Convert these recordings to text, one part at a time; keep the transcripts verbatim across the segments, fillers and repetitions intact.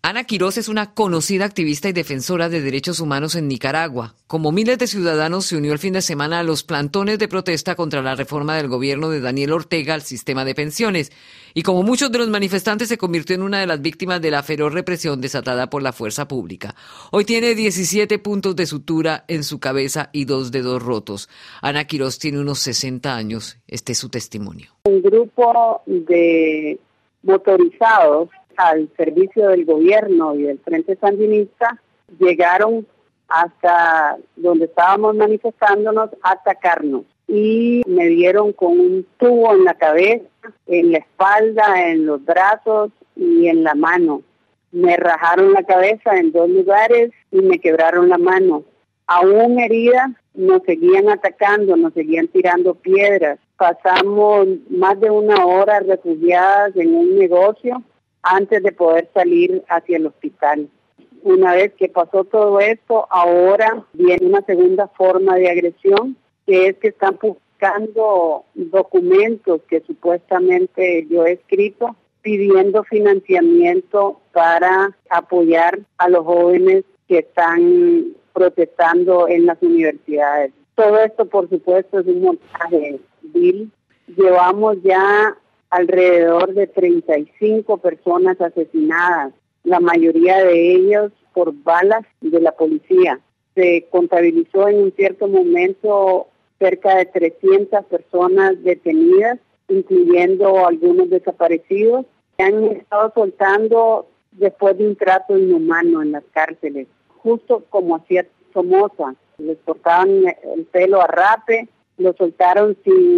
Ana Quirós es una conocida activista y defensora de derechos humanos en Nicaragua. Como miles de ciudadanos, se unió el fin de semana a los plantones de protesta contra la reforma del gobierno de Daniel Ortega al sistema de pensiones. Y como muchos de los manifestantes, se convirtió en una de las víctimas de la feroz represión desatada por la fuerza pública. Hoy tiene diecisiete puntos de sutura en su cabeza y dos dedos rotos. Ana Quirós tiene unos sesenta años. Este es su testimonio. Un grupo de motorizados al servicio del gobierno y del Frente Sandinista llegaron hasta donde estábamos manifestándonos a atacarnos y me dieron con un tubo en la cabeza, en la espalda, en los brazos y en la mano. Me rajaron la cabeza en dos lugares y me quebraron la mano. Aún herida, nos seguían atacando, nos seguían tirando piedras. Pasamos más de una hora refugiadas en un negocio antes de poder salir hacia el hospital. Una vez que pasó todo esto, ahora viene una segunda forma de agresión, que es que están buscando documentos que supuestamente yo he escrito, pidiendo financiamiento para apoyar a los jóvenes que están protestando en las universidades. Todo esto, por supuesto, es un montaje vil. Llevamos ya alrededor de treinta y cinco personas asesinadas, la mayoría de ellos por balas de la policía. Se contabilizó en un cierto momento cerca de trescientas personas detenidas, incluyendo algunos desaparecidos, que han estado soltando después de un trato inhumano en las cárceles, justo como hacía Somoza. Les cortaban el pelo a rape, lo soltaron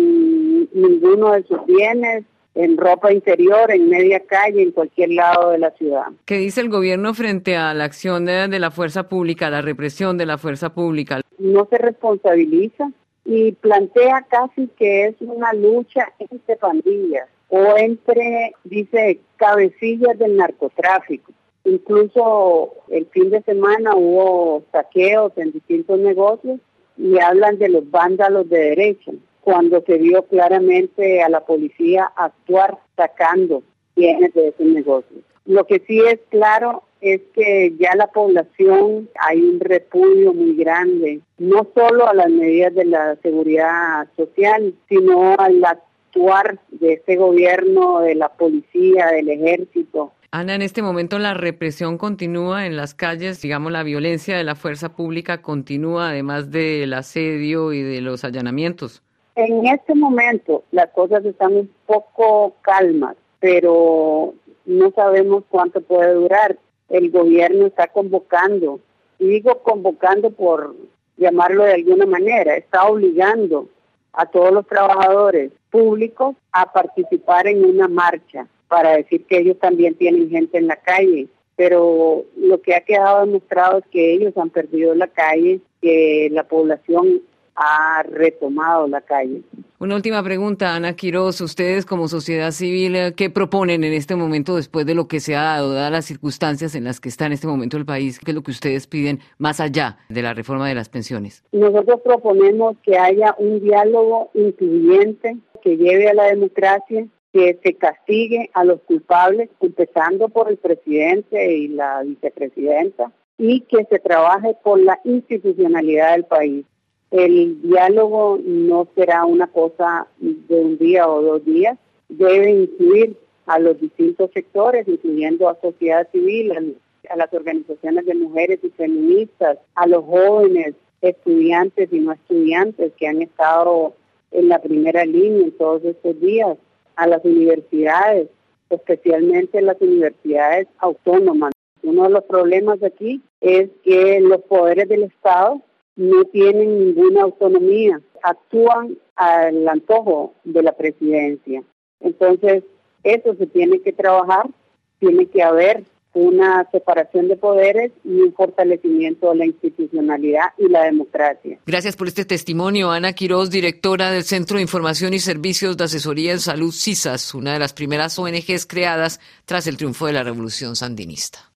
sin ninguno de sus bienes, en ropa interior, en media calle, en cualquier lado de la ciudad. ¿Qué dice el gobierno frente a la acción de, de la fuerza pública, la represión de la fuerza pública? No se responsabiliza y plantea casi que es una lucha entre pandillas o entre, dice, cabecillas del narcotráfico. Incluso el fin de semana hubo saqueos en distintos negocios y hablan de los vándalos de derecha, cuando se vio claramente a la policía actuar sacando bienes de esos negocios. Lo que sí es claro es que ya la población hay un repudio muy grande, no solo a las medidas de la seguridad social, sino al actuar de este gobierno, de la policía, del ejército. Ana, en este momento la represión continúa en las calles, digamos, la violencia de la fuerza pública continúa, además del asedio y de los allanamientos. En este momento las cosas están un poco calmas, pero no sabemos cuánto puede durar. El gobierno está convocando, y digo convocando por llamarlo de alguna manera, está obligando a todos los trabajadores públicos a participar en una marcha para decir que ellos también tienen gente en la calle. Pero lo que ha quedado demostrado es que ellos han perdido la calle, que la población ha retomado la calle. Una última pregunta, Ana Quirós. Ustedes como sociedad civil, ¿qué proponen en este momento después de lo que se ha dado, dadas las circunstancias en las que está en este momento el país? ¿Qué es lo que ustedes piden más allá de la reforma de las pensiones? Nosotros proponemos que haya un diálogo incluyente que lleve a la democracia, que se castigue a los culpables, empezando por el presidente y la vicepresidenta, y que se trabaje por la institucionalidad del país. El diálogo no será una cosa de un día o dos días, debe incluir a los distintos sectores, incluyendo a sociedad civil, a, a las organizaciones de mujeres y feministas, a los jóvenes, estudiantes y no estudiantes que han estado en la primera línea en todos estos días, a las universidades, especialmente las universidades autónomas. Uno de los problemas aquí es que los poderes del Estado no tienen ninguna autonomía, actúan al antojo de la presidencia. Entonces, eso se tiene que trabajar, tiene que haber una separación de poderes y un fortalecimiento de la institucionalidad y la democracia. Gracias por este testimonio, Ana Quirós, directora del Centro de Información y Servicios de Asesoría en Salud, CISAS, una de las primeras O N Ges creadas tras el triunfo de la Revolución Sandinista.